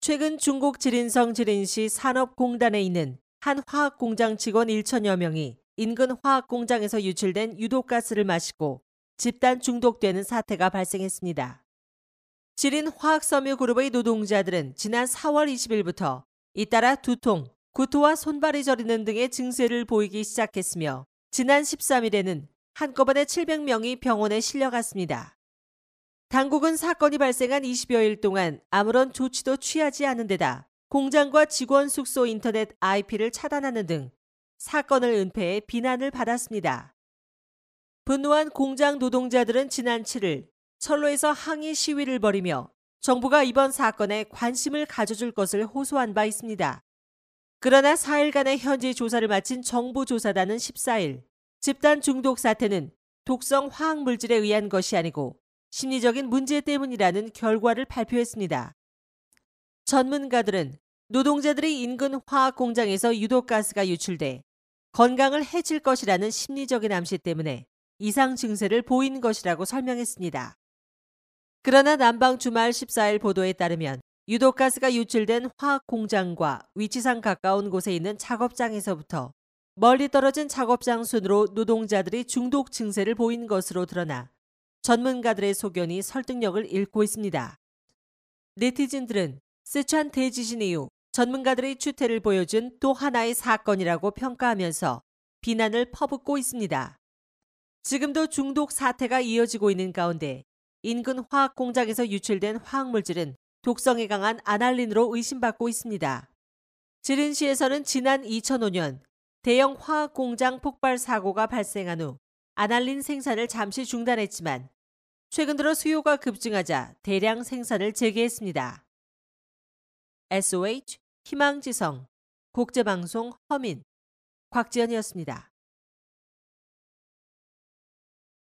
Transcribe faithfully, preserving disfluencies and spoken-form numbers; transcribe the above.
최근 중국 지린성 지린시 산업공단에 있는 한 화학공장 직원 천여 명이 인근 화학공장에서 유출된 유독가스를 마시고 집단 중독되는 사태가 발생했습니다. 지린 화학섬유그룹의 노동자들은 지난 사월 이십일부터 잇따라 두통, 구토와 손발이 저리는 등의 증세를 보이기 시작했으며 지난 십삼일에는 한꺼번에 칠백 명이 병원에 실려갔습니다. 당국은 사건이 발생한 이십여일 동안 아무런 조치도 취하지 않은 데다 공장과 직원 숙소 인터넷 아이피를 차단하는 등 사건을 은폐해 비난을 받았습니다. 분노한 공장 노동자들은 지난 칠일 철로에서 항의 시위를 벌이며 정부가 이번 사건에 관심을 가져줄 것을 호소한 바 있습니다. 그러나 사일간의 현지 조사를 마친 정부 조사단은 십사일 집단 중독 사태는 독성 화학물질에 의한 것이 아니고 심리적인 문제 때문이라는 결과를 발표했습니다. 전문가들은 노동자들이 인근 화학 공장에서 유독가스가 유출돼 건강을 해칠 것이라는 심리적인 암시 때문에 이상 증세를 보인 것이라고 설명했습니다. 그러나 남방주말 십사일 보도에 따르면 유독가스가 유출된 화학 공장과 위치상 가까운 곳에 있는 작업장에서부터 멀리 떨어진 작업장 순으로 노동자들이 중독 증세를 보인 것으로 드러나 전문가들의 소견이 설득력을 잃고 있습니다. 네티즌들은 스촨 대지진 이후 전문가들의 추태를 보여준 또 하나의 사건이라고 평가하면서 비난을 퍼붓고 있습니다. 지금도 중독 사태가 이어지고 있는 가운데 인근 화학 공장에서 유출된 화학물질은 독성에 강한 아날린으로 의심받고 있습니다. 지린시에서는 지난 이천오년 대형 화학 공장 폭발 사고가 발생한 후 아날린 생산을 잠시 중단했지만 최근 들어 수요가 급증하자 대량 생산을 재개했습니다. 에스오에이치 희망지성 국제방송 허민 곽지연이었습니다.